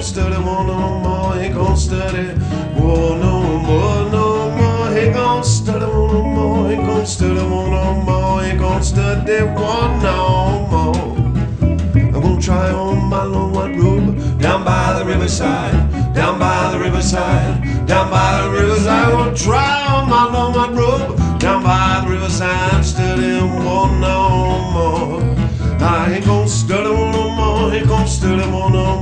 gonna study one no more. Ain't gonna study one no more, no more. Ain't gonna study one no more. Ain't gonna study one no more. Ain't gonna study one no more. I'm gonna try on my long white robe down by the riverside, down by the riverside, down by the riverside. I'm gonna try on my long white robe down by the riverside, studying one no more. I ain't gonna study one no more. Ain't gonna study one no more.